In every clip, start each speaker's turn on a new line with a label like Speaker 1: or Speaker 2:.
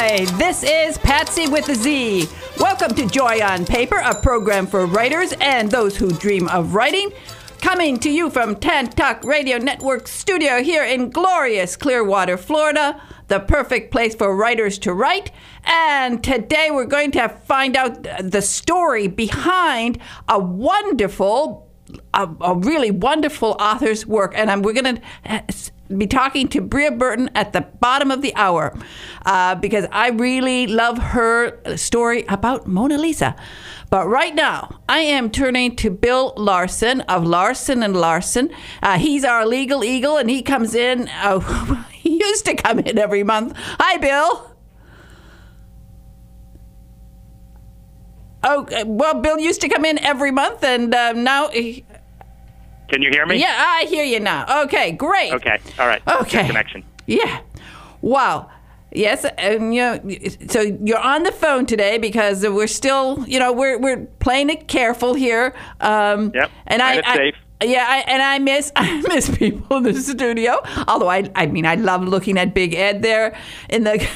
Speaker 1: Hi, this is Patsy with a Z. Welcome to Joy on Paper, a program for writers and those who dream of writing. Coming to you from Tantalk Radio Network studio here in glorious Clearwater, Florida, the perfect place for writers to write. And today we're going to find out the story behind a really wonderful author's work. And we're going to be talking to Bria Burton at the bottom of the hour because I really love her story about Mona Lisa. But right now, I am turning to Bill Larson of Larson & Larson. He's our legal eagle, and he comes in. He used to come in every month. Hi, Bill. Oh, well, Bill used to come in every month, and now...
Speaker 2: Can you hear me?
Speaker 1: Yeah, I hear you now. Okay, great.
Speaker 2: Okay, all right.
Speaker 1: Okay.
Speaker 2: Good connection.
Speaker 1: Yeah. Wow. Yes, and so you're on the phone today because we're still, we're playing it careful here.
Speaker 2: Yep.
Speaker 1: And
Speaker 2: safe.
Speaker 1: I miss people in the studio. Although I love looking at Big Ed there in the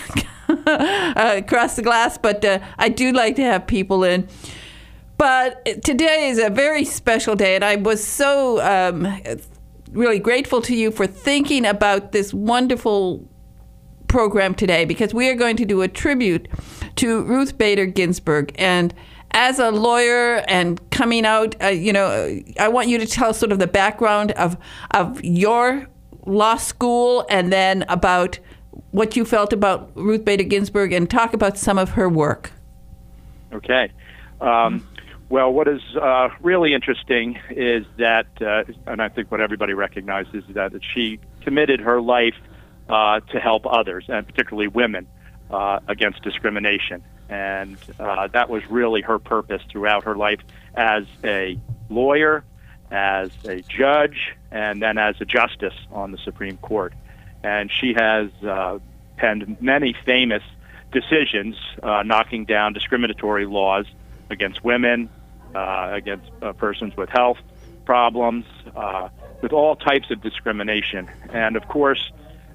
Speaker 1: across the glass, but I do like to have people in. But today is a very special day, and I was so really grateful to you for thinking about this wonderful program today, because we are going to do a tribute to Ruth Bader Ginsburg. And as a lawyer and coming out, I want you to tell sort of the background of your law school, and then about what you felt about Ruth Bader Ginsburg, and talk about some of her work.
Speaker 2: Okay. Well, what is really interesting is that, and I think what everybody recognizes, is that she committed her life to help others, and particularly women, against discrimination. And that was really her purpose throughout her life as a lawyer, as a judge, and then as a justice on the Supreme Court. And she has penned many famous decisions knocking down discriminatory laws against women, against persons with health problems, with all types of discrimination. And of course,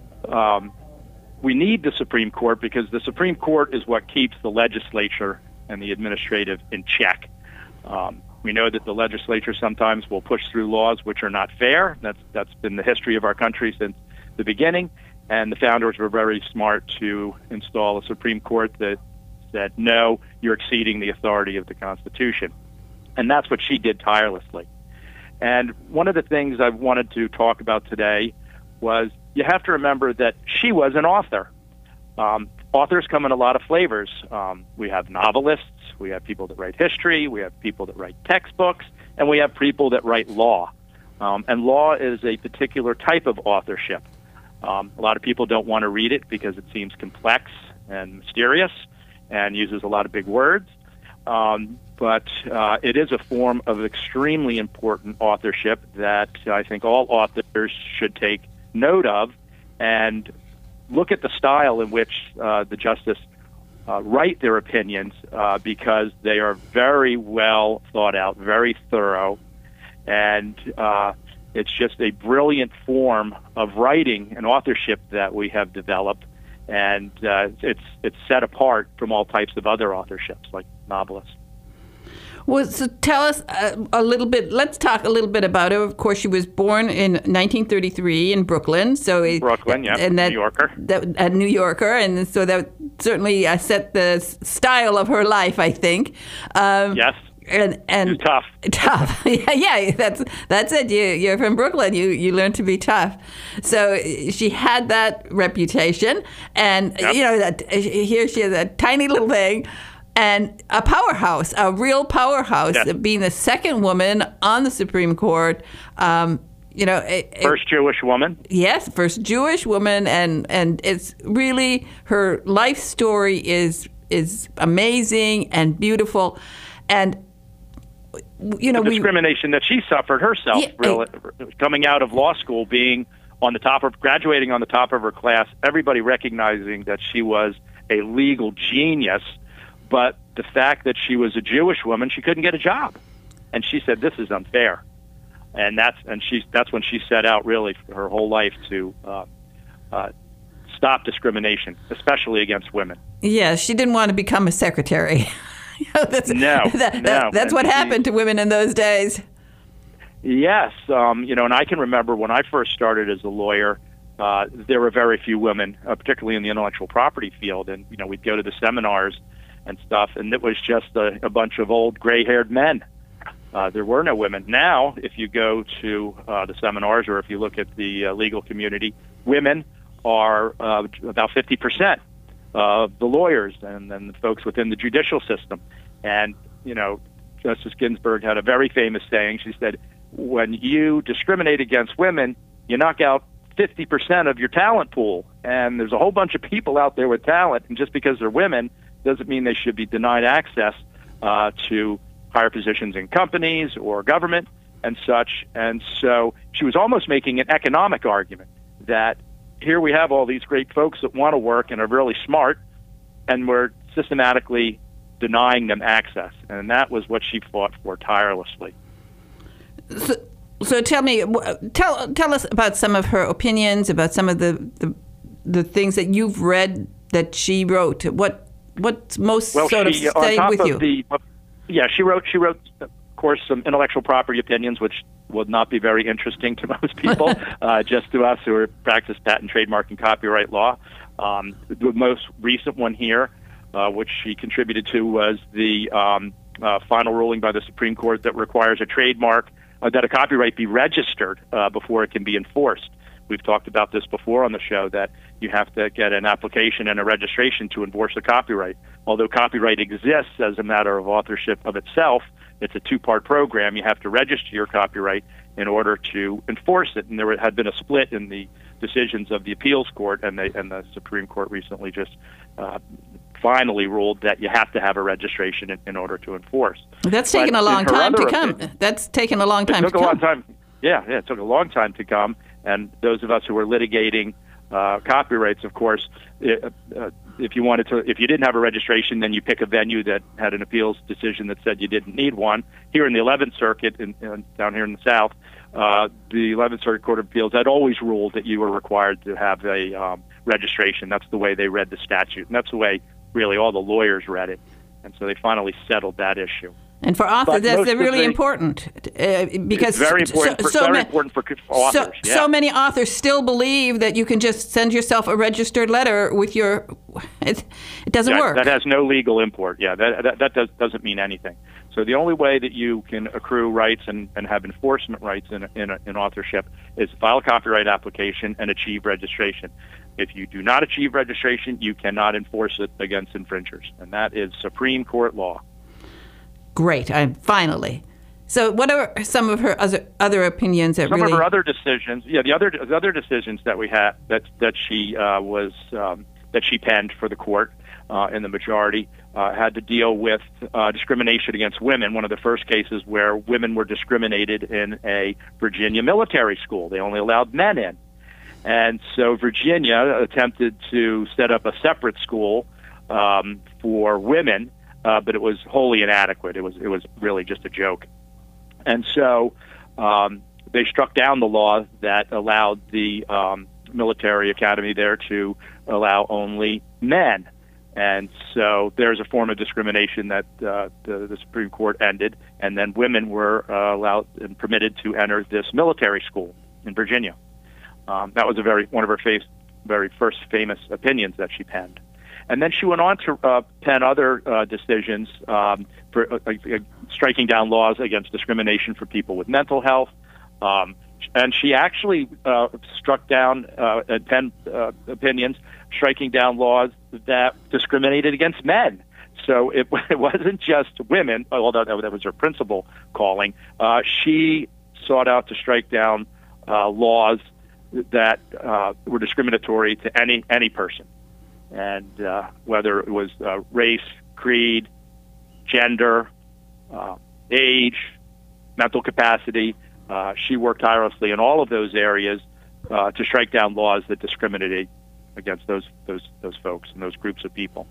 Speaker 2: we need the Supreme Court because the Supreme Court is what keeps the legislature and the administrative in check. We know that the legislature sometimes will push through laws which are not fair. That's been the history of our country since the beginning, and the founders were very smart to install a Supreme Court that said, no, you're exceeding the authority of the Constitution. And that's what she did tirelessly. And one of the things I wanted to talk about today was you have to remember that she was an author. Authors come in a lot of flavors. We have novelists, we have people that write history, we have people that write textbooks, and we have people that write law. And law is a particular type of authorship. A lot of people don't want to read it because it seems complex and mysterious and uses a lot of big words. But it is a form of extremely important authorship that I think all authors should take note of and look at the style in which the justices write their opinions, because they are very well thought out, very thorough, and it's just a brilliant form of writing and authorship that we have developed, and it's set apart from all types of other authorships like novelists.
Speaker 1: Well, so tell us a little bit. Let's talk a little bit about her. Of course, she was born in 1933 in Brooklyn.
Speaker 2: Brooklyn, yeah, and New Yorker.
Speaker 1: A New Yorker, and so that certainly set the style of her life, I think.
Speaker 2: Yes.
Speaker 1: And
Speaker 2: tough.
Speaker 1: Tough. Yeah, that's it. You're from Brooklyn. You learn to be tough. So she had that reputation, and
Speaker 2: yep.
Speaker 1: Here she is, a tiny little thing. And a powerhouse, a real powerhouse,
Speaker 2: yes.
Speaker 1: Being the second woman on the Supreme Court.
Speaker 2: First Jewish woman.
Speaker 1: Yes, first Jewish woman, and it's really, her life story is amazing and beautiful, and
Speaker 2: the discrimination that she suffered herself, coming out of law school, being graduating on the top of her class, everybody recognizing that she was a legal genius. But the fact that she was a Jewish woman, she couldn't get a job, and she said, "This is unfair," and that's when she set out really for her whole life to stop discrimination, especially against women.
Speaker 1: Yeah, she didn't want to become a secretary. That's what happened to women in those days.
Speaker 2: Yes, and I can remember when I first started as a lawyer, there were very few women, particularly in the intellectual property field, and we'd go to the seminars and stuff, and it was just a bunch of old gray-haired men. There were no women. Now, if you go to the seminars or if you look at the legal community, women are about 50% of the lawyers and then the folks within the judicial system. And, Justice Ginsburg had a very famous saying. She said, when you discriminate against women, you knock out 50% of your talent pool. And there's a whole bunch of people out there with talent, and just because they're women doesn't mean they should be denied access to higher positions in companies or government and such. And so she was almost making an economic argument that here we have all these great folks that want to work and are really smart, and we're systematically denying them access. And that was what she fought for tirelessly.
Speaker 1: So tell us about some of her opinions, about some of the things that you've read that she wrote. What's most stayed with you?
Speaker 2: She wrote, of course, some intellectual property opinions, which would not be very interesting to most people, just to us who practice patent, trademark, and copyright law. The most recent one here, which she contributed to, was the final ruling by the Supreme Court that requires a trademark, that a copyright be registered before it can be enforced. We've talked about this before on the show, that you have to get an application and a registration to enforce a copyright. Although copyright exists as a matter of authorship of itself, it's a two-part program. You have to register your copyright in order to enforce it. And there had been a split in the decisions of the appeals court, and the Supreme Court recently just finally ruled that you have to have a registration in order to enforce.
Speaker 1: That's taken a long time to come. That's taken a long time to come.
Speaker 2: It took a long time. Yeah, it took a long time to come. And those of us who were litigating copyrights, of course, if you didn't have a registration, then you pick a venue that had an appeals decision that said you didn't need one. Here in the 11th Circuit, down here in the South, the 11th Circuit Court of Appeals had always ruled that you were required to have a registration. That's the way they read the statute, and that's the way really all the lawyers read it. And so they finally settled that issue.
Speaker 1: And for authors, that's really important because
Speaker 2: it's very important for authors.
Speaker 1: So many authors still believe that you can just send yourself a registered letter with your. It doesn't work.
Speaker 2: That has no legal import. Yeah, that doesn't mean anything. So the only way that you can accrue rights and have enforcement rights in authorship is to file a copyright application and achieve registration. If you do not achieve registration, you cannot enforce it against infringers, and that is Supreme Court law.
Speaker 1: Great. Finally. So what are some of her other opinions that
Speaker 2: some of her other decisions? Yeah, the other decisions that we had that she penned for the court in the majority had to deal with discrimination against women. One of the first cases where women were discriminated in a Virginia military school. They only allowed men in. And so Virginia attempted to set up a separate school for women, but it was wholly inadequate. It was really just a joke. And so they struck down the law that allowed the military academy there to allow only men. And so there's a form of discrimination that the Supreme Court ended, and then women were allowed and permitted to enter this military school in Virginia. That was one of her very first famous opinions that she penned. And then she went on to pen other decisions for striking down laws against discrimination for people with mental health. And she actually struck down and penned opinions striking down laws that discriminated against men. So it wasn't just women, although that was her principal calling. She sought out to strike down laws that were discriminatory to any person. And whether it was race, creed, gender, age, mental capacity, she worked tirelessly in all of those areas to strike down laws that discriminated against those folks and those groups of people.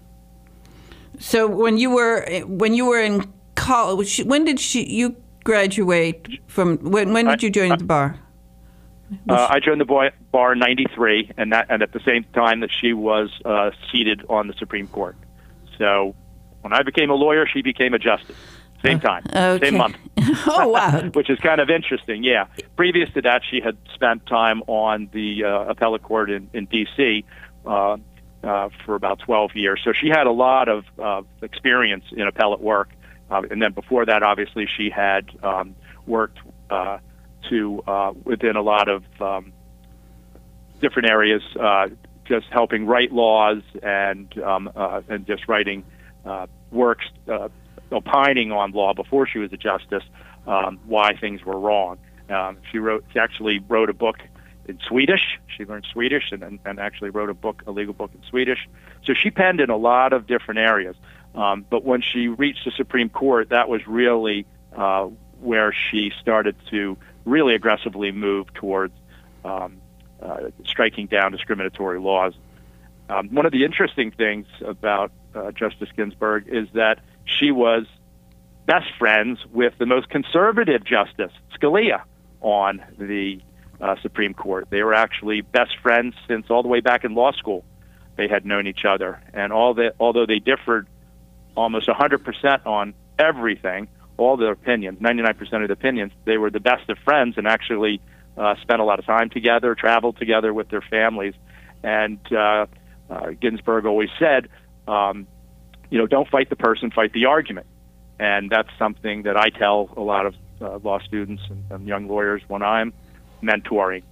Speaker 1: So when you were in college, when did you graduate from? When did you join the bar?
Speaker 2: I joined the bar in '93, and at the same time that she was seated on the Supreme Court. So when I became a lawyer, she became a justice. Same time,
Speaker 1: okay.
Speaker 2: same month.
Speaker 1: Oh, wow.
Speaker 2: Which is kind of interesting, yeah. Previous to that, she had spent time on the appellate court in D.C. For about 12 years. So she had a lot of experience in appellate work. And then before that, obviously, she had worked within a lot of different areas, just helping write laws and just writing works, opining on law before she was a justice, why things were wrong. She actually wrote a book in Swedish. She learned Swedish and actually wrote a legal book in Swedish. So she penned in a lot of different areas. But when she reached the Supreme Court, that was really where she started to really aggressively move towards striking down discriminatory laws. One of the interesting things about Justice Ginsburg is that she was best friends with the most conservative justice, Scalia, on the Supreme Court. They were actually best friends since all the way back in law school. They had known each other, and although they differed almost 100% on everything, all their opinions, 99% of the opinions, they were the best of friends and actually spent a lot of time together, traveled together with their families. And Ginsburg always said, don't fight the person, fight the argument. And that's something that I tell a lot of law students and young lawyers when I'm mentoring.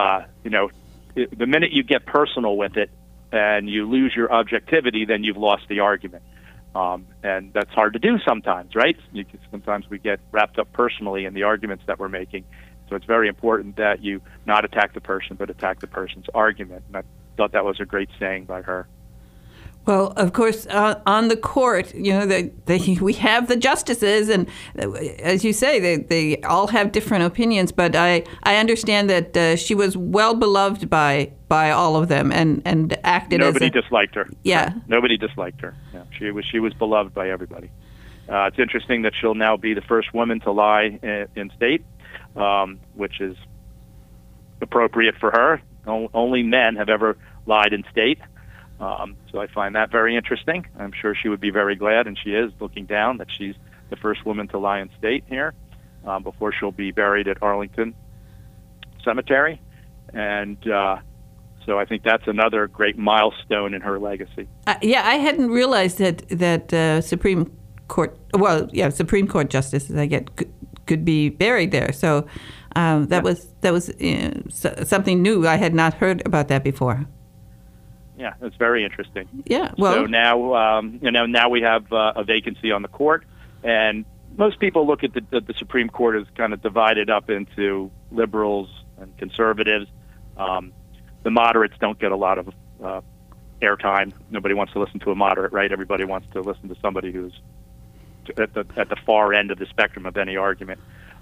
Speaker 2: The minute you get personal with it and you lose your objectivity, then you've lost the argument. And that's hard to do sometimes, right? Sometimes we get wrapped up personally in the arguments that we're making. So it's very important that you not attack the person, but attack the person's argument. And I thought that was a great saying by her.
Speaker 1: Well, of course, on the court, we have the justices, and as you say, they all have different opinions. But I understand that she was well beloved by all of them, and acted.
Speaker 2: Nobody disliked her.
Speaker 1: Yeah,
Speaker 2: nobody disliked her. Yeah, she was beloved by everybody. It's interesting that she'll now be the first woman to lie in state, which is appropriate for her. Only men have ever lied in state. So I find that very interesting. I'm sure she would be very glad, and she is, looking down, that she's the first woman to lie in state here before she'll be buried at Arlington Cemetery. And so I think that's another great milestone in her legacy.
Speaker 1: I hadn't realized that Supreme Court justices could be buried there. So that was something new. I had not heard about that before.
Speaker 2: Yeah, it's very interesting.
Speaker 1: Yeah, well,
Speaker 2: so now we have a vacancy on the court, and most people look at the Supreme Court as kind of divided up into liberals and conservatives. The moderates don't get a lot of airtime. Nobody wants to listen to a moderate, right? Everybody wants to listen to somebody who's at the far end of the spectrum of any argument.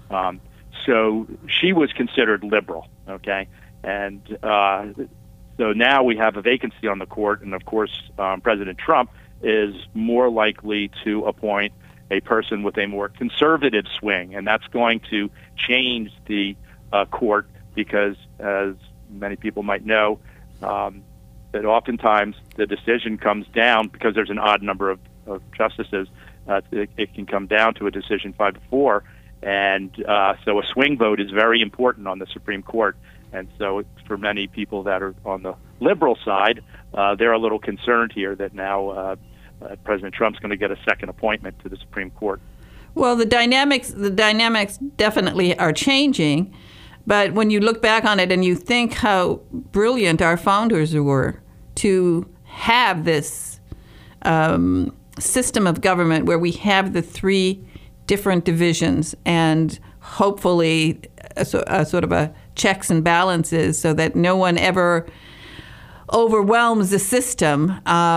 Speaker 2: So she was considered liberal, okay, and so now we have a vacancy on the court, and of course, President Trump is more likely to appoint a person with a more conservative swing, and that's going to change the court because, as many people might know, that oftentimes the decision comes down, because there's an odd number of justices, it can come down to a decision 5-4, and so a swing vote is very important on the Supreme Court. And so for many people that are on the liberal side, they're a little concerned here that now President Trump's going to get a second appointment to the Supreme Court.
Speaker 1: Well, the dynamics definitely are changing. But when you look back on it and you think how brilliant our founders were to have this system of government where we have the three different divisions and hopefully a sort of a checks and balances so that no one ever overwhelms the system,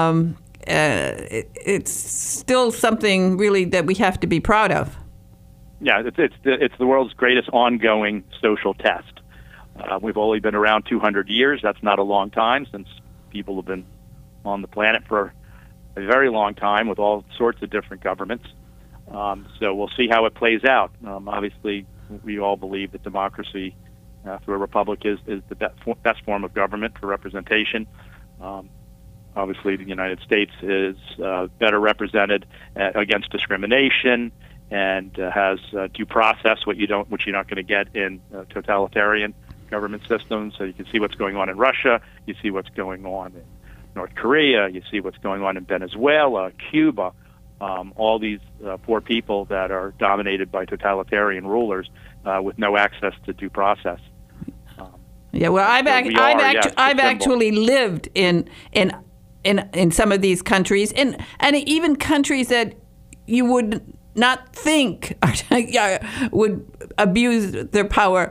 Speaker 1: it's still something really that we have to be proud of.
Speaker 2: Yeah, it's the world's greatest ongoing social test. We've only been around 200 years. That's not a long time, since people have been on the planet for a very long time with all sorts of different governments. So we'll see how it plays out. Obviously, we all believe that democracy through a republic is the best form of government for representation. Obviously, the United States is better represented against discrimination and has due process, which you're not going to get in totalitarian government systems. So you can see what's going on in Russia, you see what's going on in North Korea, you see what's going on in Venezuela, Cuba, all these poor people that are dominated by totalitarian rulers with no access to due process.
Speaker 1: Yeah, well, I've actually lived in some of these countries, and even countries that you would not think would abuse their power.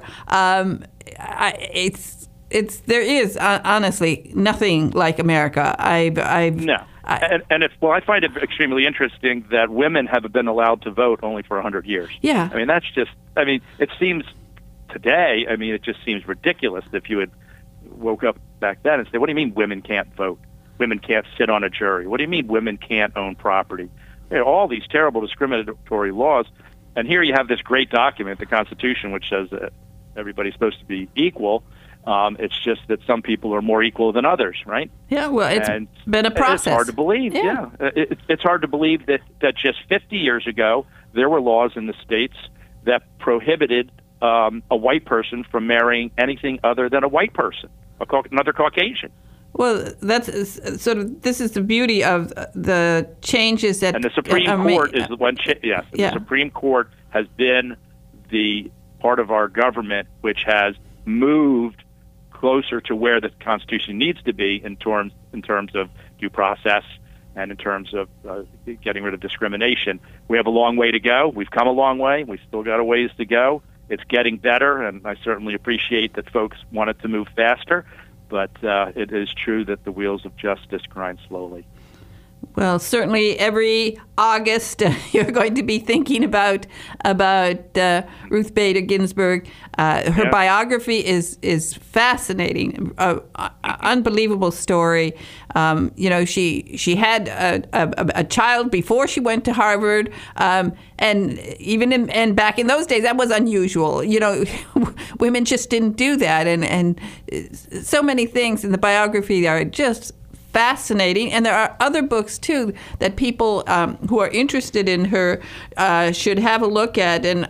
Speaker 1: There is honestly nothing like America.
Speaker 2: No. I find it extremely interesting that women have been allowed to vote only for 100 years.
Speaker 1: Yeah.
Speaker 2: I mean, it seems today, it just seems ridiculous if you had woke up back then and say, what do you mean women can't vote? Women can't sit on a jury? What do you mean women can't own property? All these terrible discriminatory laws. And here you have this great document, the Constitution, which says that everybody's supposed to be equal. It's just that some people are more equal than others, right?
Speaker 1: Yeah, well, it's been a process.
Speaker 2: It's hard to believe, yeah. It's hard to believe that just 50 years ago, there were laws in the states that prohibited a white person from marrying anything other than a white person, another Caucasian.
Speaker 1: Well, this is the beauty of the changes that...
Speaker 2: And the Supreme Court is the one... Yes, the Supreme Court has been the part of our government which has moved closer to where the Constitution needs to be in terms of due process and in terms of getting rid of discrimination. We have a long way to go. We've come a long way. We've still got a ways to go. It's getting better, and I certainly appreciate that folks want it to move faster. But it is true that the wheels of justice grind slowly.
Speaker 1: Well, certainly every August you're going to be thinking about Ruth Bader Ginsburg. Her biography is fascinating, unbelievable story. She had a child before she went to Harvard, and even back in those days that was unusual. Women just didn't do that, and so many things in the biography are just fascinating. And there are other books too that people who are interested in her should have a look at and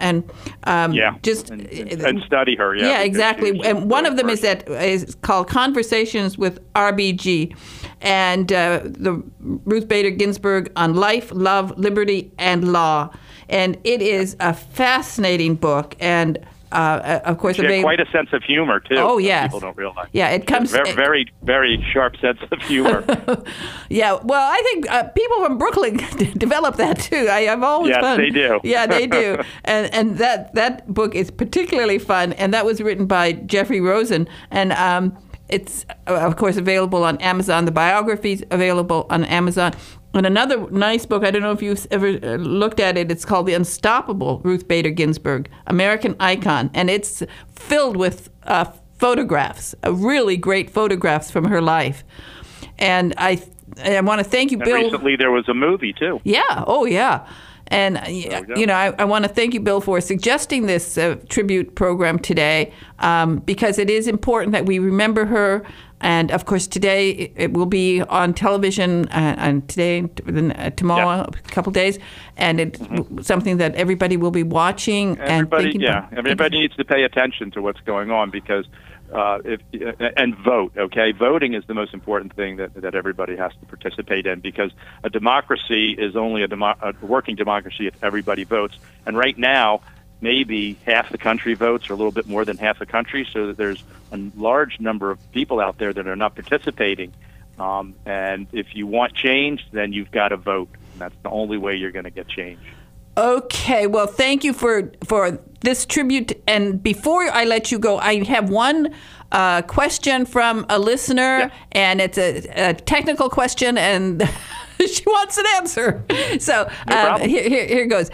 Speaker 2: study her.
Speaker 1: Yeah, exactly. And one of them is called Conversations with RBG, and the Ruth Bader Ginsburg on Life, Love, Liberty, and Law. And it is a fascinating book, and of course,
Speaker 2: she had quite a sense of humor too.
Speaker 1: Oh, yes.
Speaker 2: People don't realize.
Speaker 1: Yeah, it comes
Speaker 2: very, very sharp sense of humor.
Speaker 1: Yeah, well, I think people from Brooklyn develop that too. I've always
Speaker 2: fun. Yes, they do.
Speaker 1: Yeah, they do. And that book is particularly fun, and that was written by Jeffrey Rosen, and it's of course available on Amazon. The biography's available on Amazon. And another nice book, I don't know if you've ever looked at it, it's called The Unstoppable Ruth Bader Ginsburg, American Icon. And it's filled with photographs, really great photographs from her life. And I want to thank you, Bill.
Speaker 2: And recently there was a movie, too.
Speaker 1: Yeah, oh, yeah. And, I want to thank you, Bill, for suggesting this tribute program today, because it is important that we remember her. And, of course, today it will be on television, and today, tomorrow, a couple days. And it's something that everybody will be watching and thinking about.
Speaker 2: Everybody needs to pay attention to what's going on because and vote, okay? Voting is the most important thing that everybody has to participate in because a democracy is only a working democracy if everybody votes. And right now, maybe half the country votes or a little bit more than half the country, so that there's a large number of people out there that are not participating. And if you want change, then you've got to vote. And that's the only way you're going to get change.
Speaker 1: Okay, well, thank you for this tribute. And before I let you go, I have one question from a listener, and it's a technical question, and she wants an answer. So here goes.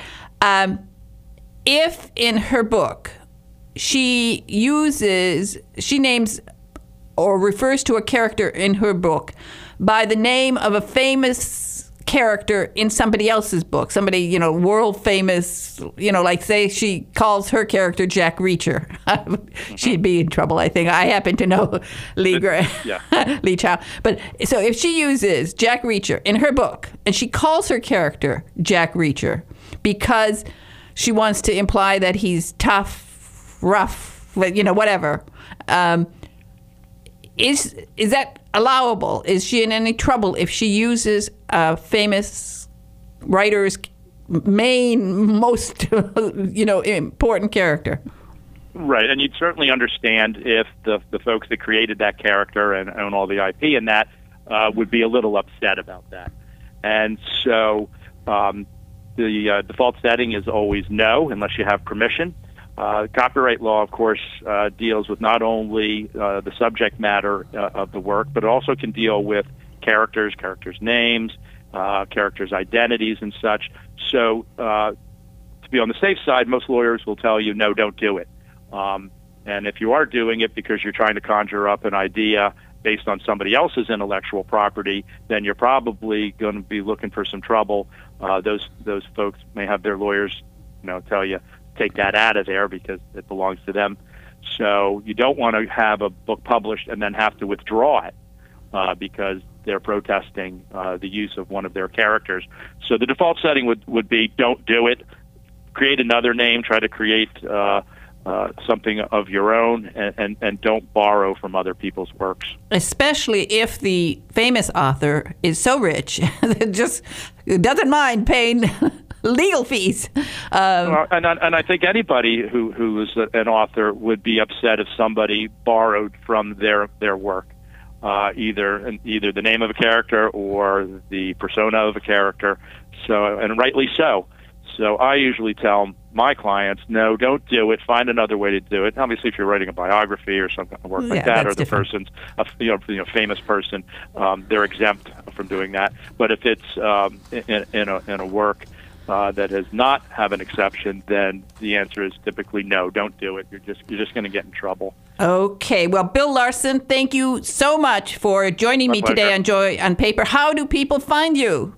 Speaker 1: If in her book she names or refers to a character in her book by the name of a famous character in somebody else's book, somebody, world famous, like say she calls her character Jack Reacher. She'd be in trouble, I think. I happen to know Lee Chow. But so if she uses Jack Reacher in her book and she calls her character Jack Reacher because she wants to imply that he's tough, rough, whatever, is that allowable? Is she in any trouble if she uses a famous writer's most important character?
Speaker 2: Right, and you'd certainly understand if the folks that created that character and own all the IP in that would be a little upset about that. And so the default setting is always no, unless you have permission. Copyright law, of course, deals with not only the subject matter of the work, but it also can deal with characters' names, characters' identities, and such. So to be on the safe side, most lawyers will tell you, no, don't do it. And if you are doing it because you're trying to conjure up an idea based on somebody else's intellectual property, then you're probably going to be looking for some trouble. Those folks may have their lawyers, tell you, take that out of there because it belongs to them. So you don't want to have a book published and then have to withdraw it because they're protesting the use of one of their characters. So the default setting would be don't do it. Create another name. Try to create something of your own, and don't borrow from other people's works. Especially
Speaker 1: if the famous author is so rich that just doesn't mind paying legal fees.
Speaker 2: And I think anybody who is an author would be upset if somebody borrowed from their work, either the name of a character or the persona of a character. So, and rightly so. So I usually tell my clients, no, don't do it. Find another way to do it. Obviously, if you're writing a biography or some kind of work like that, or the person's a famous person, they're exempt from doing that. But if it's in a work that does not have an exception, then the answer is typically no, don't do it. You're just going to get in trouble.
Speaker 1: Okay. Well, Bill Larson, thank you so much for joining me today on Joy on Paper. How do people find you?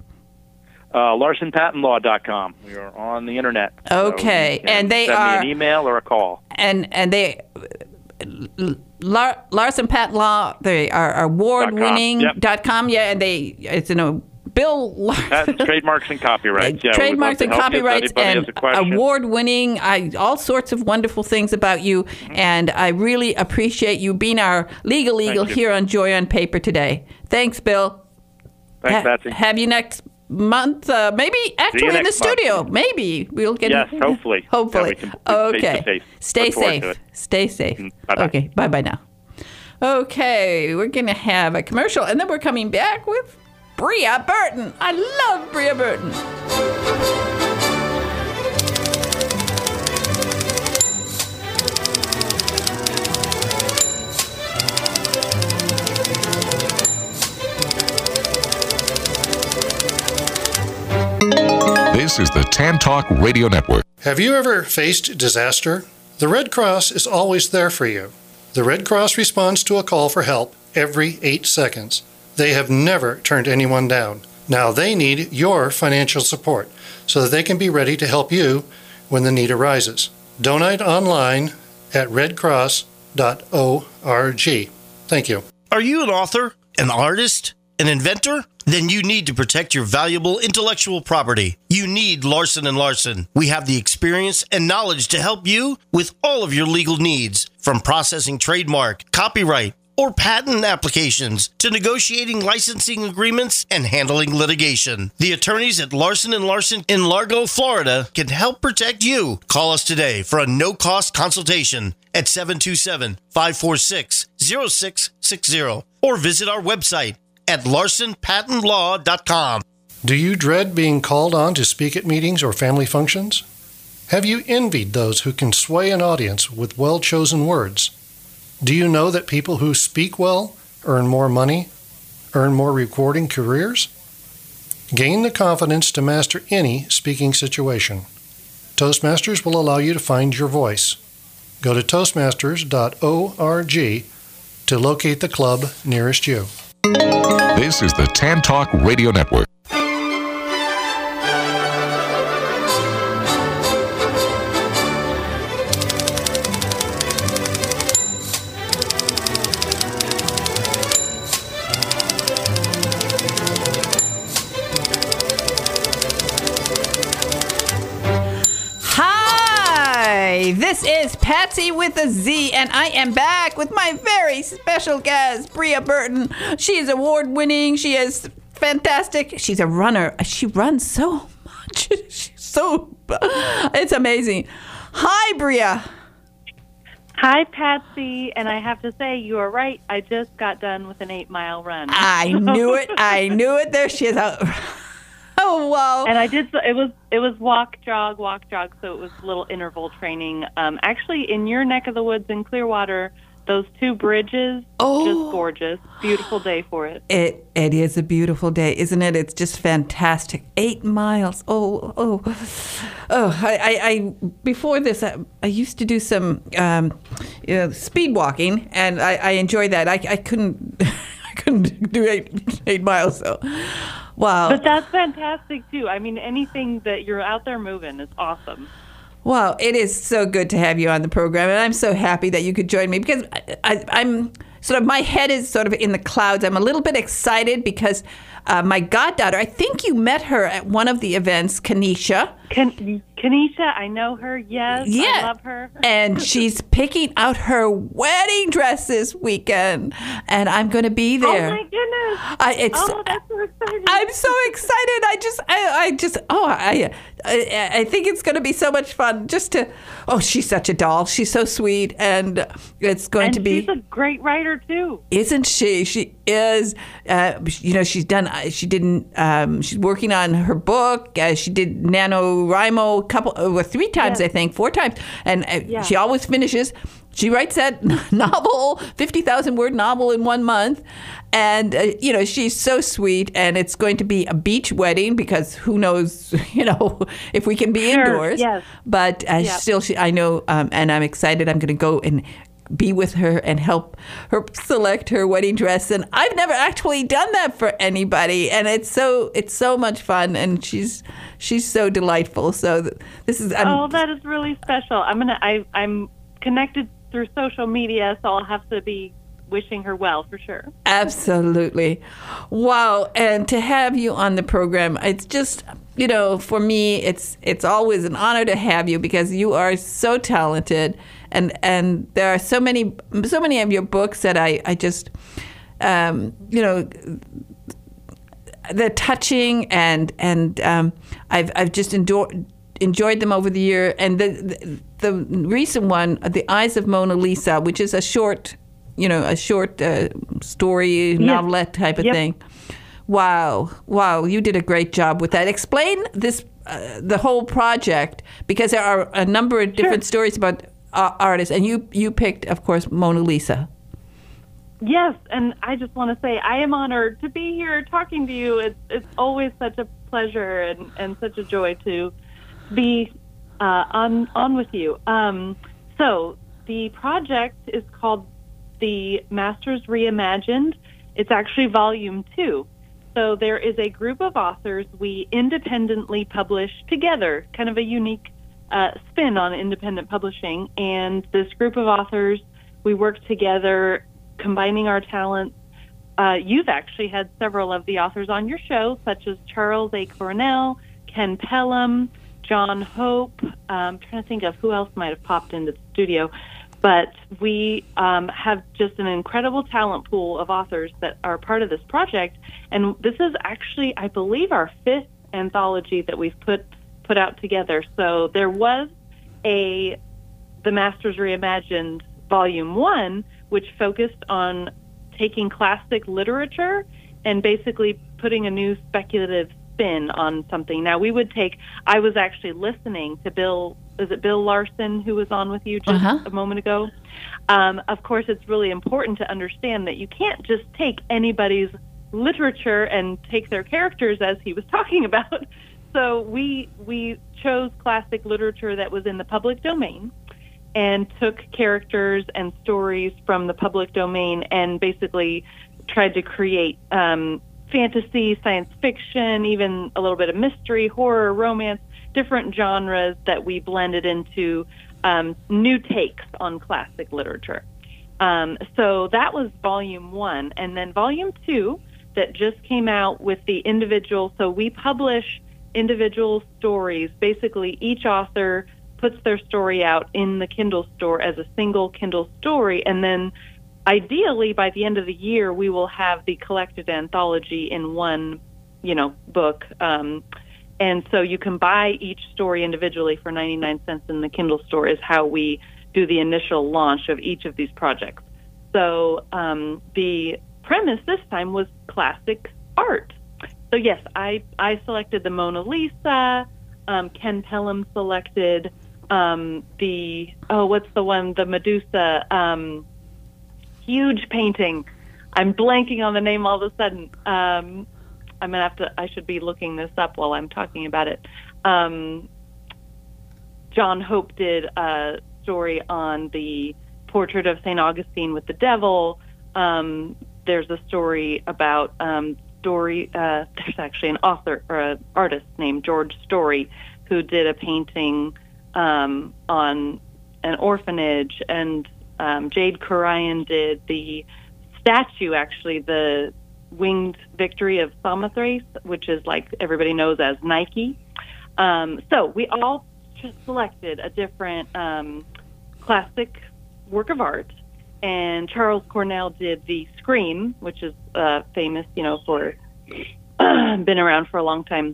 Speaker 2: LarsonPatentLaw.com. We are on the internet.
Speaker 1: Okay,
Speaker 2: so and they send me an email or a call.
Speaker 1: And they Larson Patent Law. They are award-winning .com. Yeah, and it's Bill Larson.
Speaker 2: Trademarks and copyrights. Yeah,
Speaker 1: trademarks and copyrights and award-winning. All sorts of wonderful things about you, and I really appreciate you being our legal here on Joy on Paper today. Thanks, Bill.
Speaker 2: Thanks, Betsy.
Speaker 1: Have you next month, maybe actually in the studio. Maybe we'll get.
Speaker 2: Yes, hopefully.
Speaker 1: Hopefully.
Speaker 2: Okay.
Speaker 1: Stay safe. Stay safe.
Speaker 2: Bye-bye.
Speaker 1: Okay. Bye now. Okay, we're gonna have a commercial, and then we're coming back with Bria Burton. I love Bria Burton.
Speaker 3: This is the Tan Talk Radio Network.
Speaker 4: Have you ever faced disaster? The Red Cross is always there for you. The Red Cross responds to a call for help every 8 seconds. They have never turned anyone down. Now they need your financial support so that they can be ready to help you when the need arises. Donate online at redcross.org. Thank you.
Speaker 5: Are you an author, an artist, an inventor? Then you need to protect your valuable intellectual property. You need Larson & Larson. We have the experience and knowledge to help you with all of your legal needs, from processing trademark, copyright, or patent applications to negotiating licensing agreements and handling litigation. The attorneys at Larson & Larson in Largo, Florida can help protect you. Call us today for a no-cost consultation at 727-546-0660 or visit our website at LarsonPatentLaw.com.
Speaker 4: Do you dread being called on to speak at meetings or family functions? Have you envied those who can sway an audience with well-chosen words? Do you know that people who speak well earn more money, earn more recording careers? Gain the confidence to master any speaking situation. Toastmasters will allow you to find your voice. Go to Toastmasters.org to locate the club nearest you.
Speaker 3: This is the Tan Talk Radio Network.
Speaker 1: everybody. This is Patsy with a Z, and I am back with my very special guest, Bria Burton. She is award-winning. She is fantastic. She's a runner. She runs so much. It's amazing. Hi, Bria.
Speaker 6: Hi, Patsy. And I have to say, you are right. I just got done with an 8-mile run.
Speaker 1: I knew it. There she is. Oh, wow.
Speaker 6: And I did. It was walk, jog. So it was a little interval training. Actually, in your neck of the woods in Clearwater, those 2 bridges, just gorgeous. Beautiful day for it.
Speaker 1: It is a beautiful day, isn't it? It's just fantastic. 8 miles. I before this, I used to do some speed walking, and I enjoyed that. I couldn't do 8 miles. So, wow.
Speaker 6: But that's fantastic too. I mean, anything that you're out there moving is awesome.
Speaker 1: Wow, it is so good to have you on the program, and I'm so happy that you could join me because I'm sort of, my head is sort of in the clouds. I'm a little bit excited because my goddaughter, I think you met her at one of the events, Kanisha.
Speaker 6: Kanisha, I know her, yes. I love her.
Speaker 1: And she's picking out her wedding dress this weekend, and I'm going to be there.
Speaker 6: Oh, my goodness. That's so exciting.
Speaker 1: I'm so excited. I think it's going to be so much fun she's such a doll. She's so sweet, and it's going to be.
Speaker 6: She's a great writer, too.
Speaker 1: Isn't she? She is. She's working on her book. She did NaNoWriMo 3 times, I think, 4 times. And she always finishes. She writes that novel, 50,000-word novel in 1 month. And, she's so sweet. And it's going to be a beach wedding because who knows, if we can be indoors.
Speaker 6: Yes.
Speaker 1: But I know, and I'm excited. I'm going to go and be with her and help her select her wedding dress. And I've never actually done that for anybody. And it's so much fun. And she's so delightful. So this is.
Speaker 6: That is really special. I'm connected through social media, so I'll have to be wishing her well for sure.
Speaker 1: Absolutely. Wow. And to have you on the program, it's just, for me, it's always an honor to have you because you are so talented. And there are so many of your books that I just, they're touching and I've just enjoyed them over the year. And the recent one, The Eyes of Mona Lisa, which is a short story, novelette type of thing. Wow, you did a great job with that. Explain this, the whole project, because there are a number of different stories about artists, and you picked, of course, Mona Lisa.
Speaker 6: Yes, and I just want to say I am honored to be here talking to you. It's always such a pleasure and such a joy to be on with you. So the project is called The Masters Reimagined. It's actually volume 2. So there is a group of authors we independently publish together, kind of a unique spin on independent publishing. And this group of authors, we work together, combining our talents. You've actually had several of the authors on your show, such as Charles A. Cornell, Ken Pelham, John Hope. I'm trying to think of who else might have popped into the studio. But we have just an incredible talent pool of authors that are part of this project. And this is actually, I believe, our 5th anthology that we've put out together. So there was The Masters Reimagined Volume 1, which focused on taking classic literature and basically putting a new speculative spin on something. Now, I was actually listening to Bill Larson, who was on with you just a moment ago? Of course, it's really important to understand that you can't just take anybody's literature and take their characters, as he was talking about. So we chose classic literature that was in the public domain and took characters and stories from the public domain and basically tried to create fantasy, science fiction, even a little bit of mystery, horror, romance, different genres that we blended into new takes on classic literature. So that was volume 1. And then volume 2 that just came out with the individual. So we publish individual stories. Basically, each author puts their story out in the Kindle store as a single Kindle story, and then ideally by the end of the year we will have the collected anthology in one, book. And so you can buy each story individually for 99 cents in the Kindle store is how we do the initial launch of each of these projects. So the premise this time was classic art. So yes, I selected the Mona Lisa. Ken Pelham selected the Medusa, huge painting. I'm blanking on the name all of a sudden. I should be looking this up while I'm talking about it. John Hope did a story on the portrait of St. Augustine with the devil. There's a story about there's actually an author or an artist named George Story who did a painting on an orphanage, and Jade Karayan did the statue, actually, the winged victory of Samothrace, which is like everybody knows as Nike. So we all just selected a different classic work of art, and Charles Cornell did the Scream, which is famous, for been around for a long time.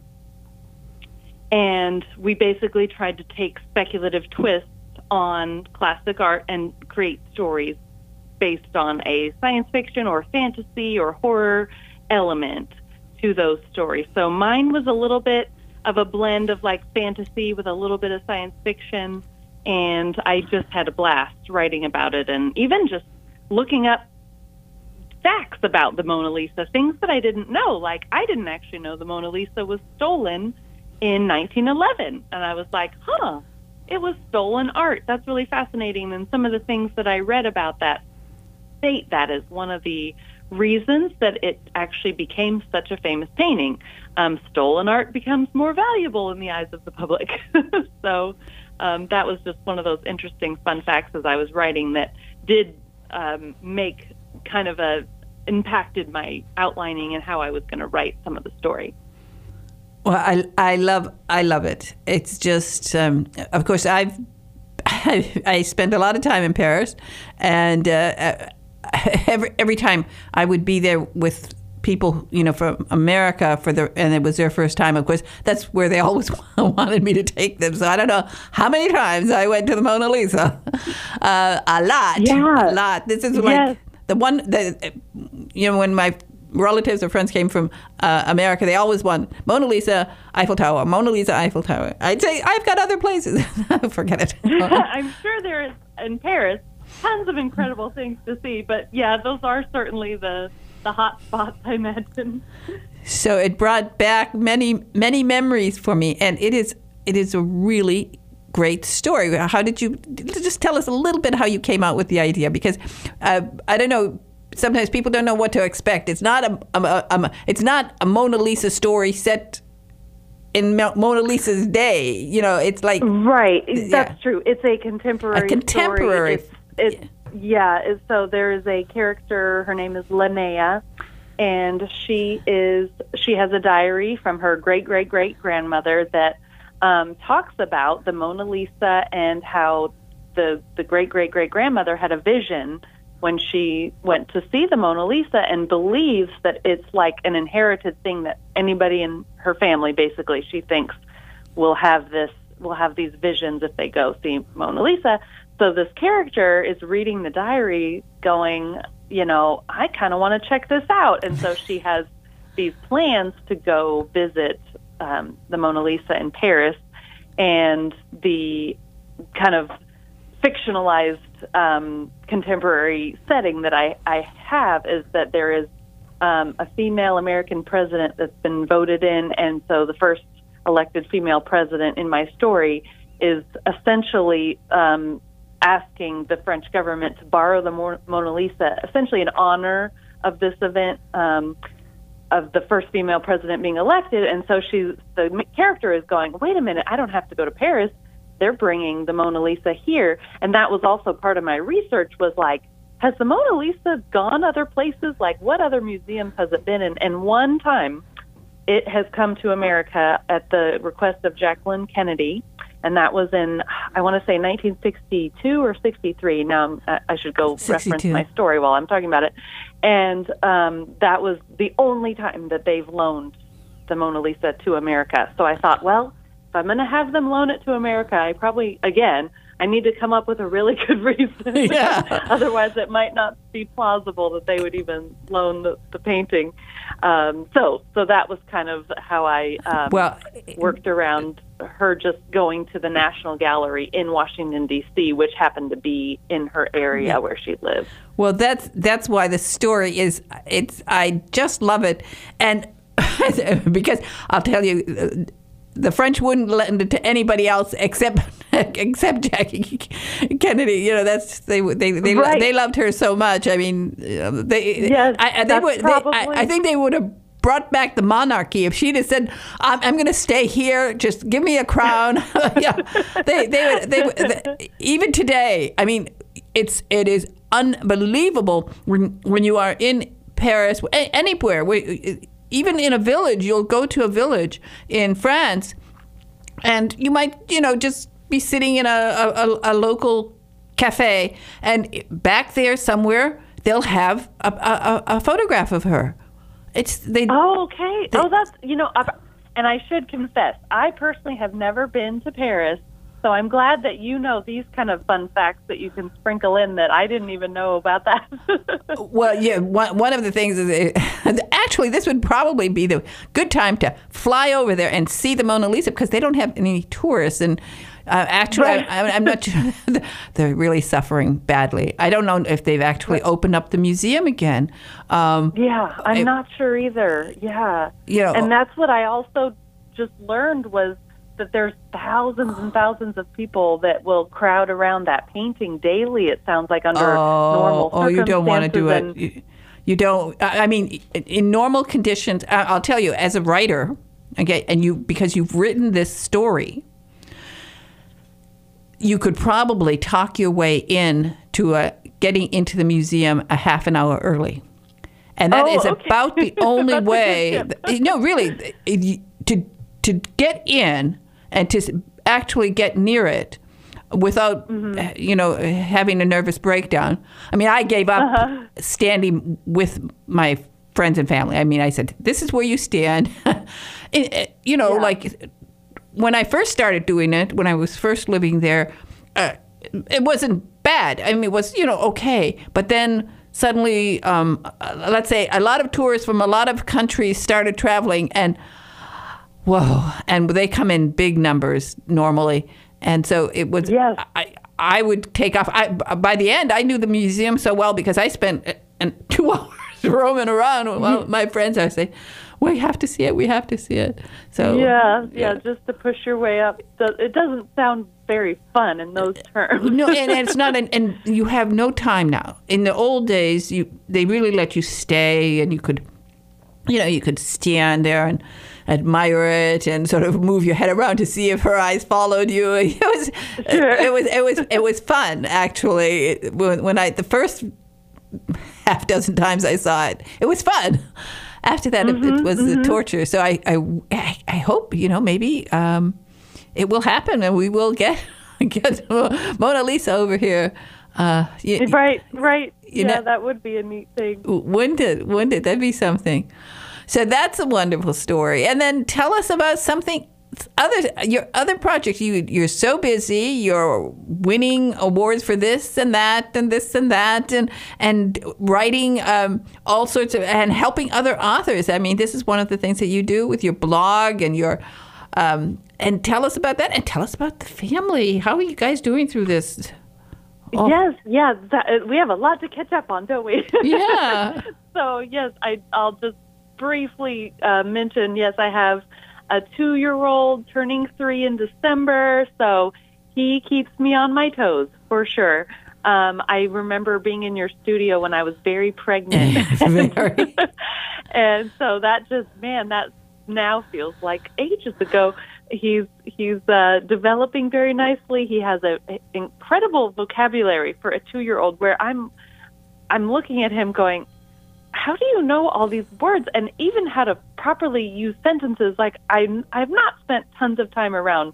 Speaker 6: And we basically tried to take speculative twists on classic art and create stories based on a science fiction or fantasy or horror element to those stories. So mine was a little bit of a blend of like fantasy with a little bit of science fiction, and I just had a blast writing about it, and even just looking up facts about the Mona Lisa, things that I didn't know. Like, I didn't actually know the Mona Lisa was stolen in 1911, and I was like, it was stolen art. That's really fascinating. And some of the things that I read about that state that is one of the reasons that it actually became such a famous painting. Stolen art becomes more valuable in the eyes of the public. So that was just one of those interesting fun facts as I was writing that did make kind of impacted my outlining and how I was going to write some of the story.
Speaker 1: Well, I love it. It's just, of course, I spent a lot of time in Paris, and every time I would be there with people, from America and it was their first time. Of course, that's where they always wanted me to take them. So I don't know how many times I went to the Mona Lisa. A lot. This is like the one that, when my relatives or friends came from America, they always want Mona Lisa, Eiffel Tower, Mona Lisa, Eiffel Tower. I'd say, I've got other places. Forget it.
Speaker 6: I'm sure there is, in Paris, tons of incredible things to see. But yeah, those are certainly the hot spots, I imagine.
Speaker 1: So it brought back many, many memories for me. And it is a really great story. How did you, just tell us a little bit how you came out with the idea? Because I don't know, sometimes people don't know what to expect. It's not a Mona Lisa story set in Mona Lisa's day. It's like
Speaker 6: right. That's true. It's a contemporary. Story. So there is a character. Her name is Linnea, and she has a diary from her great grandmother that talks about the Mona Lisa and how the great grandmother had a vision when she went to see the Mona Lisa, and believes that it's like an inherited thing that anybody in her family, basically, she thinks will have these visions if they go see Mona Lisa. So this character is reading the diary going, I kind of want to check this out. And so she has these plans to go visit the Mona Lisa in Paris, and the kind of fictionalized contemporary setting that I have is that there is a female American president that's been voted in, and so the first elected female president in my story is essentially asking the French government to borrow the Mona Lisa, essentially in honor of this event of the first female president being elected. And so the character is going, wait a minute, I don't have to go to Paris. They're bringing the Mona Lisa here. And that was also part of my research, was like, has the Mona Lisa gone other places? Like, what other museums has it been in? And one time it has come to America at the request of Jacqueline Kennedy. and that was in, I want to say 1962 or 63. Now I should go
Speaker 1: 62.
Speaker 6: reference my story while I'm talking about it. And that was the only time that they've loaned the Mona Lisa to America. So I thought, well, if I'm going to have them loan it to America, I probably, again, I need to come up with a really good reason.
Speaker 1: Yeah.
Speaker 6: Otherwise, it might not be plausible that they would even loan the painting. So that was kind of how I worked around her just going to the National Gallery in Washington, D.C., which happened to be in her area where she lived.
Speaker 1: Well, that's why the story is. I just love it, and because I'll tell you. The French wouldn't lend it to anybody else except Jackie Kennedy. You know, that's they loved her so much. I mean, I think they would have brought back the monarchy if she'd have said, "I'm going to stay here. Just give me a crown." Yeah, they even today. I mean, it is unbelievable when you are in Paris, anywhere. Even in a village, you'll go to a village in France, and you might, just be sitting in a local cafe, and back there somewhere they'll have a photograph of her.
Speaker 6: Oh, okay. That's and I should confess, I personally have never been to Paris. So I'm glad that you know these kind of fun facts that you can sprinkle in that I didn't even know about that.
Speaker 1: Well, yeah, one of the things is actually this would probably be the good time to fly over there and see the Mona Lisa because they don't have any tourists. And actually, right. I'm not sure. They're really suffering badly. I don't know if they've actually opened up the museum again.
Speaker 6: I'm not sure either. Yeah. And that's what I also just learned was that there's thousands and thousands of people that will crowd around that painting daily, it sounds like, under normal circumstances.
Speaker 1: You don't want to do it. You don't. I mean, in normal conditions, I'll tell you, as a writer, okay, and because you've written this story, you could probably talk your way in to getting into the museum a half an hour early. And that is about the only way. No, really, to get in and to actually get near it without, having a nervous breakdown. I mean, I gave up standing with my friends and family. I mean, I said, this is where you stand. Like when I first started doing it, when I was first living there, it wasn't bad. I mean, it was, okay. But then suddenly, let's say a lot of tourists from a lot of countries started traveling and whoa, and they come in big numbers normally. And so it was, I would take off. By the end, I knew the museum so well because I spent 2 hours roaming around while my friends are saying, we have to see it, we have to see it. So just to push your way up. It doesn't sound very fun in those terms. No, and it's not, and you have no time now. In the old days, they really let you stay, and you could stand there and admire it and sort of move your head around to see if her eyes followed you. It was fun, actually. When the first half dozen times I saw it, it was fun. After that, it was the torture. So I hope, maybe it will happen and we will get Mona Lisa over here.
Speaker 6: Right. That would be a neat thing.
Speaker 1: Wouldn't it? That'd be something. So that's a wonderful story. And then tell us about your other projects. You're so busy. You're winning awards for this and that and this and that and writing all sorts of and helping other authors. I mean, this is one of the things that you do with your blog and your and tell us about that and tell us about the family. How are you guys doing through this?
Speaker 6: Oh. Yes, we have a lot to catch up on, don't we?
Speaker 1: Yeah.
Speaker 6: So yes, I'll just briefly mention, yes, I have a 2-year-old turning 3 in December, so he keeps me on my toes for sure. I remember being in your studio when I was very pregnant. And so that now feels like ages ago. He's developing very nicely. He has an incredible vocabulary for a 2-year-old where I'm looking at him going, how do you know all these words and even how to properly use sentences? Like I've not spent tons of time around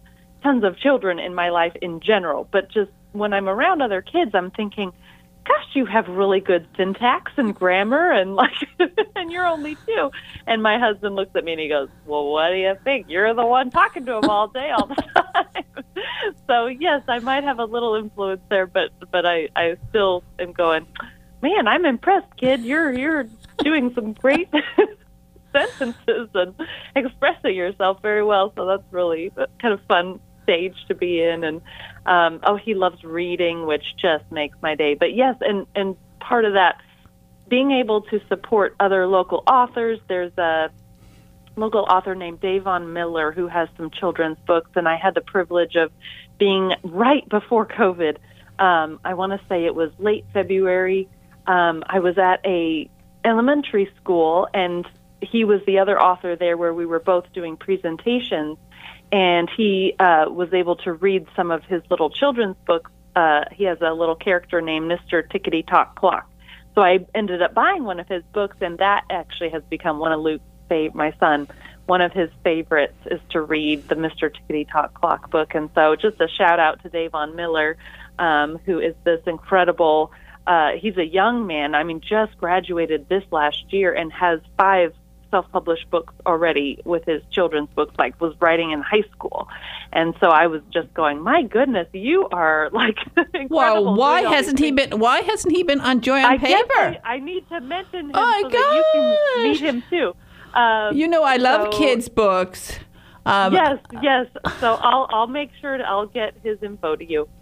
Speaker 6: tons of children in my life in general, but just when I'm around other kids, I'm thinking, gosh, you have really good syntax and grammar, and and you're only 2. And my husband looks at me and he goes, well, what do you think? You're the one talking to him all day, all the time. So yes, I might have a little influence there, but I still am going, man, I'm impressed, kid. You're doing some great sentences and expressing yourself very well. So that's really kind of fun stage to be in. And he loves reading, which just makes my day. But yes, and part of that, being able to support other local authors. There's a local author named Davon Miller who has some children's books, and I had the privilege of being right before COVID. I want to say it was late February. I was at a elementary school, and he was the other author there where we were both doing presentations, and he was able to read some of his little children's books. He has a little character named Mr. Tickety Tock Clock. So I ended up buying one of his books, and that actually has become one of Luke's my son, one of his favorites is to read the Mr. Tickety Tock Clock book. And so just a shout out to Davon Miller, who is this incredible, he's a young man, just graduated this last year and has 5 self-published books already with his children's books, was writing in high school. And so I was just going, my goodness, you are incredible.
Speaker 1: Well, why hasn't he been on Joy on Paper?
Speaker 6: I need to mention him
Speaker 1: that
Speaker 6: you can meet him too.
Speaker 1: I love kids' books.
Speaker 6: Yes. So I'll make sure I'll get his info to you.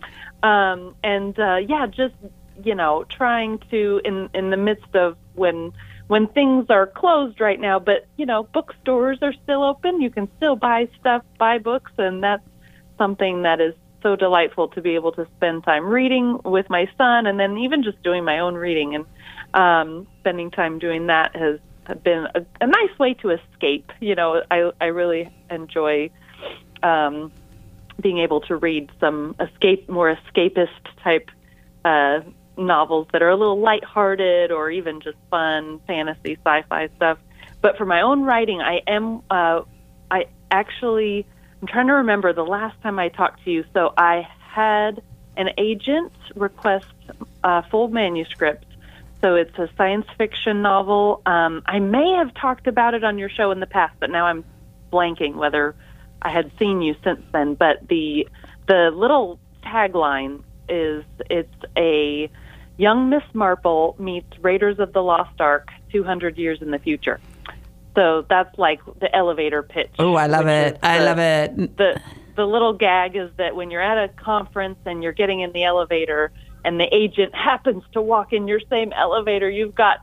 Speaker 6: Just trying to in the midst of when things are closed right now, but bookstores are still open. You can still buy books, and that's something that is so delightful to be able to spend time reading with my son, and then even just doing my own reading and spending time doing that has been a nice way to escape. I really enjoy being able to read some more escapist type novels that are a little lighthearted or even just fun fantasy sci-fi stuff. But for my own writing, I'm trying to remember the last time I talked to you. So I had an agent request a full manuscript. So it's a science fiction novel. I may have talked about it on your show in the past, but now I'm blanking whether I had seen you since then. But the little tagline is, it's a young Miss Marple meets Raiders of the Lost Ark 200 years in the future. So that's like the elevator pitch.
Speaker 1: Oh, I love it. I love it.
Speaker 6: The little gag is that when you're at a conference and you're getting in the elevator and the agent happens to walk in your same elevator, you've got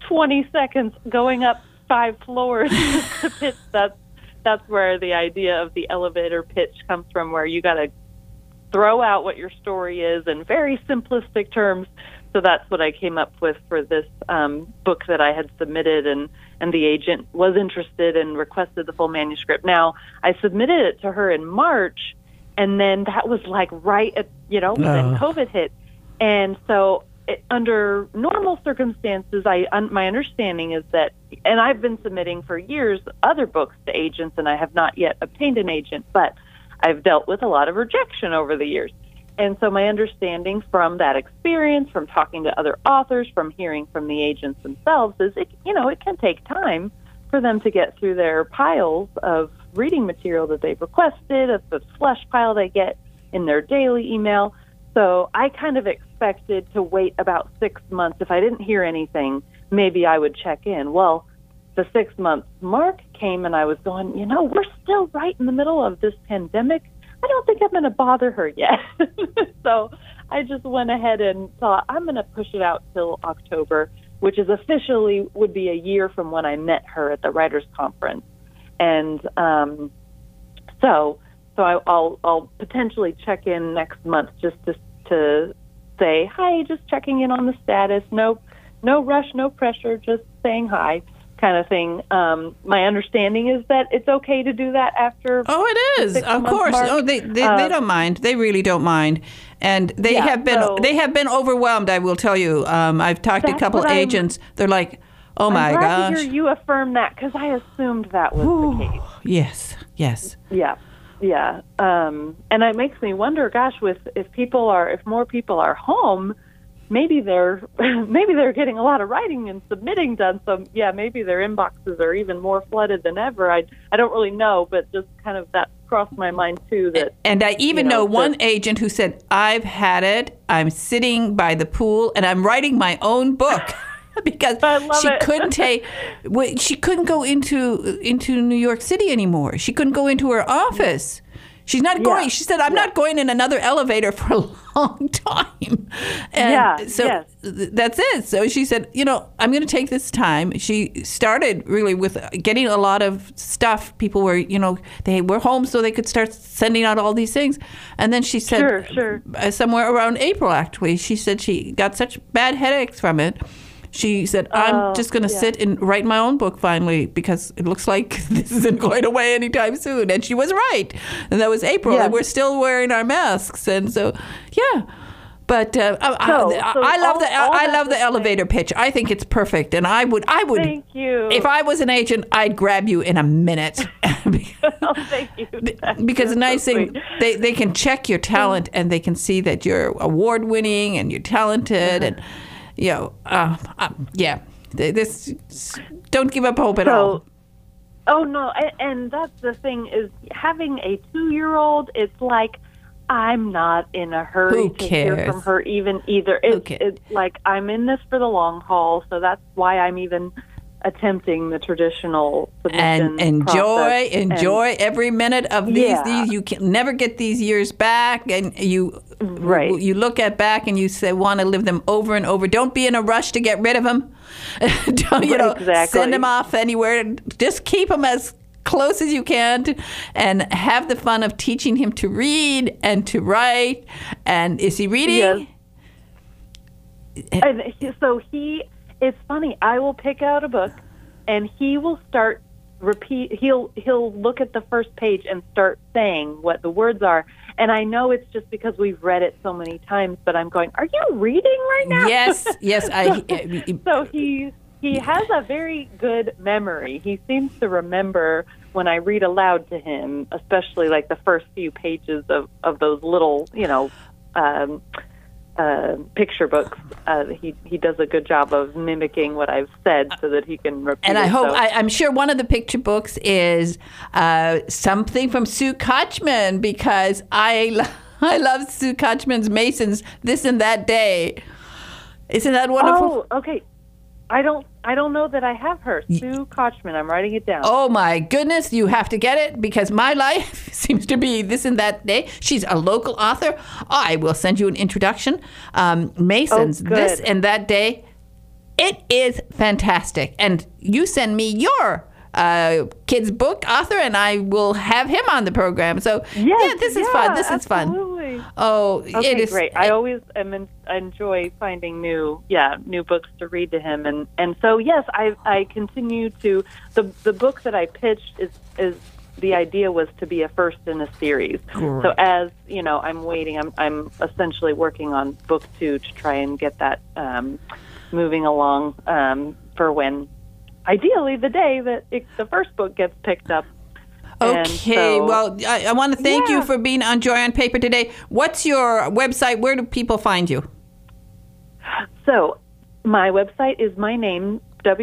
Speaker 6: 20 seconds going up 5 floors to pitch. That's where the idea of the elevator pitch comes from, where you got to throw out what your story is in very simplistic terms. So that's what I came up with for this book that I had submitted, and the agent was interested and requested the full manuscript. Now, I submitted it to her in March, and then that was right at, then COVID hit. And so under normal circumstances, my understanding is that, and I've been submitting for years other books to agents, and I have not yet obtained an agent, but I've dealt with a lot of rejection over the years. And so my understanding from that experience, from talking to other authors, from hearing from the agents themselves, is it can take time for them to get through their piles of reading material that they've requested, of the slush pile they get in their daily email. So I kind of expected to wait about 6 months. If I didn't hear anything, maybe I would check in. Well, the 6-month mark came, and I was going, we're still right in the middle of this pandemic. I don't think I'm going to bother her yet. So I just went ahead and thought, I'm going to push it out till October, which is officially would be a year from when I met her at the Writers' Conference. And so I'll potentially check in next month just to say, hi, just checking in on the status. No rush, no pressure, just saying hi, kind of thing. My understanding is that it's okay to do that after. Oh,
Speaker 1: it is, of course. Mark. Oh, they don't mind. They really don't mind, and they have been overwhelmed. I will tell you. I've talked to a couple agents. They're like, oh my gosh.
Speaker 6: I'm glad to hear you affirm that, because I assumed that was the case.
Speaker 1: Yes.
Speaker 6: Yeah. Yeah. And it makes me wonder, gosh, if more people are home, maybe they're getting a lot of writing and submitting done. So yeah, maybe their inboxes are even more flooded than ever. I don't really know, but just kind of that crossed my mind too. That,
Speaker 1: and I even know one agent who said, "I've had it. I'm sitting by the pool and I'm writing my own book." Because she couldn't go into New York City anymore. She couldn't go into her office. She's not going. She said, "I'm not going in another elevator for a long time." And that's it. So she said, "I'm going to take this time." She started really with getting a lot of stuff. People were, they were home, so they could start sending out all these things. And then she said, somewhere around April, actually, she said she got such bad headaches from it. She said, I'm just going to sit and write my own book finally because it looks like this isn't going away anytime soon. And she was right. And that was April. And we're still wearing our masks. And so, yeah. But I love the elevator pitch. I think it's perfect. And I would.
Speaker 6: Thank you.
Speaker 1: If I was an agent, I'd grab you in a minute.
Speaker 6: Thank you.
Speaker 1: Because the nice thing, they can check your talent and they can see that you're award-winning and you're talented and... This don't give up hope at all.
Speaker 6: Oh no, and that's the thing is having a 2-year-old. It's like I'm not in a hurry to hear from her either. It's like I'm in this for the long haul, so that's why I'm even attempting the traditional submission
Speaker 1: and
Speaker 6: process.
Speaker 1: enjoy every minute of these. You can never get these years back, and you look back and you say want to live them over and over. Don't be in a rush to get rid of them. Don't send them off anywhere. Just keep them as close as you can and have the fun of teaching him to read and to write. And is he reading?
Speaker 6: Yes. And so it's funny. I will pick out a book, and he will start He'll look at the first page and start saying what the words are. And I know it's just because we've read it so many times. But I'm going, "Are you reading right now?"
Speaker 1: Yes.
Speaker 6: So he has a very good memory. He seems to remember when I read aloud to him, especially like the first few pages of those little, picture books. He does a good job of mimicking what I've said so that he can repeat
Speaker 1: and
Speaker 6: it.
Speaker 1: I hope, I'm sure one of the picture books is something from Sue Kochman, because I love Sue Kochman's Masons, This and That Day. Isn't that wonderful?
Speaker 6: Oh, okay. I don't know that I have her. Sue Kochman. I'm writing it down.
Speaker 1: Oh my goodness, you have to get it because my life seems to be This and That Day. She's a local author. I will send you an introduction. Masons, This and That Day. It is fantastic. And you send me your kid's book author, and I will have him on the program. So this is fun. This is fun. Oh,
Speaker 6: okay,
Speaker 1: it is
Speaker 6: great. I always enjoy finding new books to read to him, and so yes, I continue to the book that I pitched is the idea was to be a first in a series. Right. So as I'm waiting. I'm essentially working on book 2 to try and get that moving along for when. Ideally, the day that the first book gets picked up.
Speaker 1: Okay, well, I want to thank you for being on Joy on Paper today. What's your website? Where do people find you?
Speaker 6: So, my website is my name,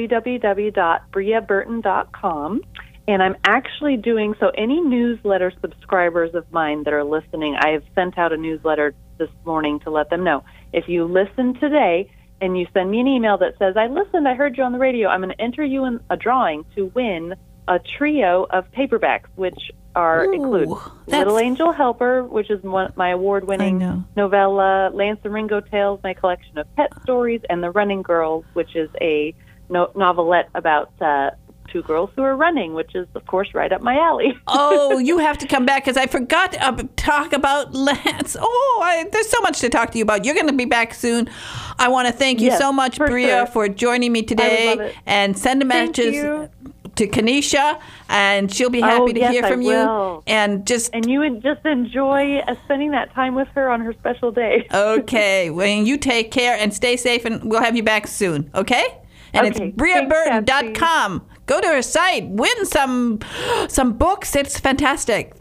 Speaker 6: www.briaburton.com. And I'm actually doing, so any newsletter subscribers of mine that are listening, I have sent out a newsletter this morning to let them know. If you listen today, and you send me an email that says, I listened, I heard you on the radio, I'm going to enter you in a drawing to win a trio of paperbacks, which include Little Angel Helper, which is my award-winning novella, Lance and Ringo Tales, my collection of pet stories, and The Running Girls, which is a novelette about 2 girls who are running, which is, of course, right up my alley.
Speaker 1: Oh, you have to come back because I forgot to talk about Lance. There's so much to talk to you about. You're going to be back soon. I want to thank you so much, Bria, for joining me today, and send a message to Kanisha, and she'll be happy to hear from you. And
Speaker 6: you would just enjoy spending that time with her on her special day.
Speaker 1: Okay. Well, you take care and stay safe, and we'll have you back soon. Okay? And it's BriaBurton.com. Go to her site. Win some books. It's fantastic.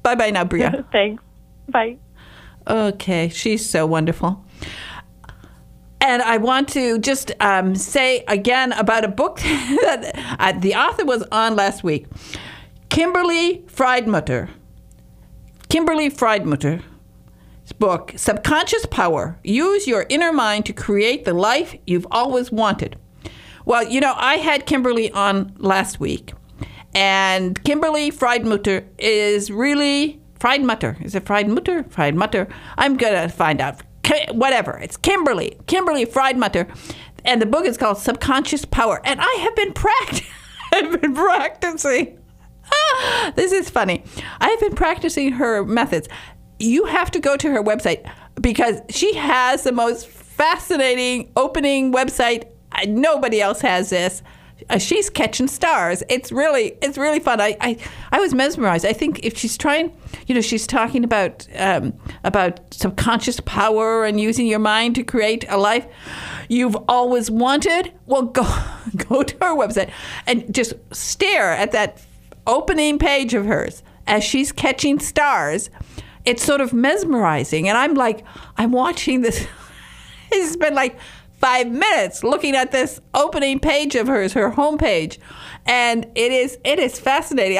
Speaker 1: Bye-bye now, Bria.
Speaker 6: Thanks. Bye.
Speaker 1: Okay, she's so wonderful. And I want to just say again about a book that the author was on last week. Kimberly Freidmutter. Kimberly Freidmutter's book, Subconscious Power. Use your inner mind to create the life you've always wanted. Well, I had Kimberly on last week. And Kimberly Freidmutter is really... Freidmutter. Is it Freidmutter? Freidmutter. I'm going to find out. Whatever. It's Kimberly Freidmutter. And the book is called Subconscious Power. And I have been practicing. This is funny. I've been practicing her methods. You have to go to her website because she has the most fascinating opening website. Nobody else has this. She's catching stars. It's really fun. I was mesmerized. I think if she's trying, she's talking about subconscious power and using your mind to create a life you've always wanted. Well, go to her website and just stare at that opening page of hers as she's catching stars. It's sort of mesmerizing, and I'm watching this. It's been like 5 minutes looking at this opening page of hers, her homepage, and it is fascinating.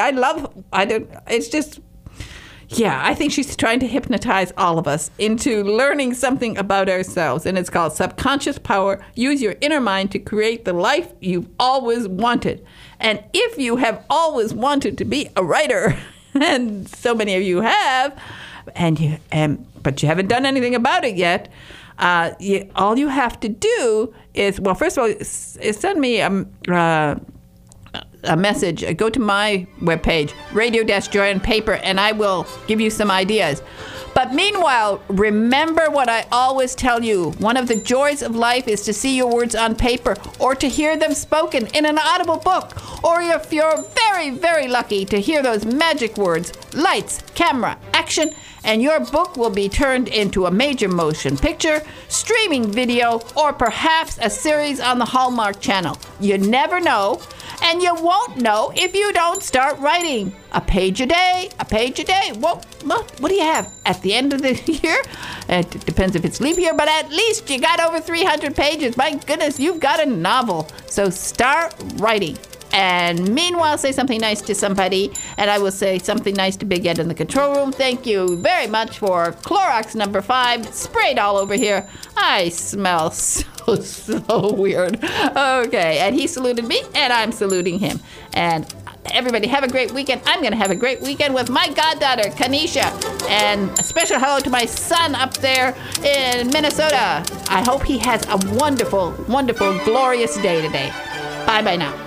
Speaker 1: I think she's trying to hypnotize all of us into learning something about ourselves, and it's called Subconscious Power. Use your inner mind to create the life you've always wanted. And if you have always wanted to be a writer, and so many of you have, but you haven't done anything about it yet, all you have to do is, well, first of all, is send me a message. Go to my webpage, Radio-Joy on Paper, and I will give you some ideas. But meanwhile, remember what I always tell you. One of the joys of life is to see your words on paper or to hear them spoken in an audible book. Or if you're very, very lucky to hear those magic words, lights, camera, action, and your book will be turned into a major motion picture, streaming video, or perhaps a series on the Hallmark Channel. You never know, and you won't know if you don't start writing. A page a day. Well, what do you have at the end of the year? It depends if it's leap year, but at least you got over 300 pages. My goodness, you've got a novel. So start writing. And meanwhile, say something nice to somebody, and I will say something nice to Big Ed in the control room. Thank you very much for Clorox number 5, sprayed all over here. I smell so weird. Okay, and he saluted me, and I'm saluting him. And everybody have a great weekend. I'm going to have a great weekend with my goddaughter, Kanisha. And a special hello to my son up there in Minnesota. I hope he has a wonderful, wonderful, glorious day today. Bye-bye now.